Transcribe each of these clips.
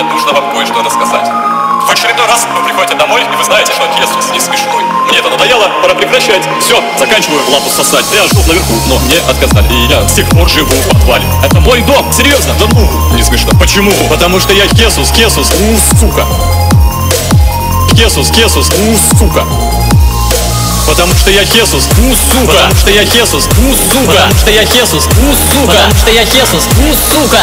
нужно вам кое-что рассказать. В очередной раз вы приходите домой, и вы знаете, что Иисус не смешной. Мне это надоело, пора прекращать. Все, заканчиваю лапу сосать. Я жил наверху, но мне отказали. И я с тех пор живу в подвале. Это мой дом, серьезно, да ну, не смешно. Почему? Потому что я Хесус, сука. Хесус, сука. Потому что я Хесус, сука. Потому что я Хесус, сука. Потому что я Хесус, сука. Потому что я Хесус, сука.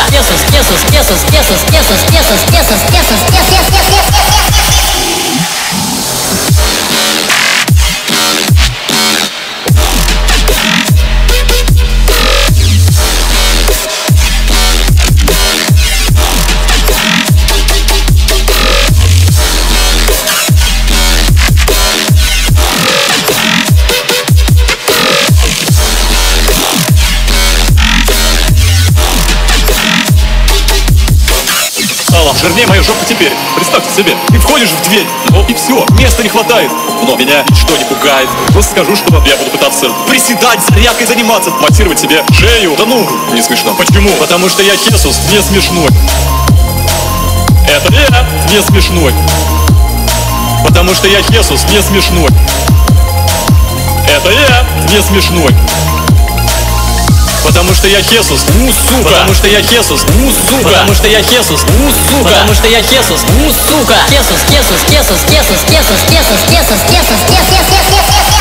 Жирнее моя жопа теперь, представьте себе. Ты входишь в дверь, ну и все, места не хватает. Но меня ничто не пугает. Просто скажу, что я буду пытаться приседать, зарядкой заниматься, массировать себе шею. Да ну, не смешно. Почему? Потому что я Хесус, не смешной. Это я не смешной. Потому что я Хесус, не смешной. Это я не смешной. Потому что я Хесус, сука. Потому что я Хесус, сука. Потому что я Хесус, сука. Потому что я Хесус, сука. Хесус.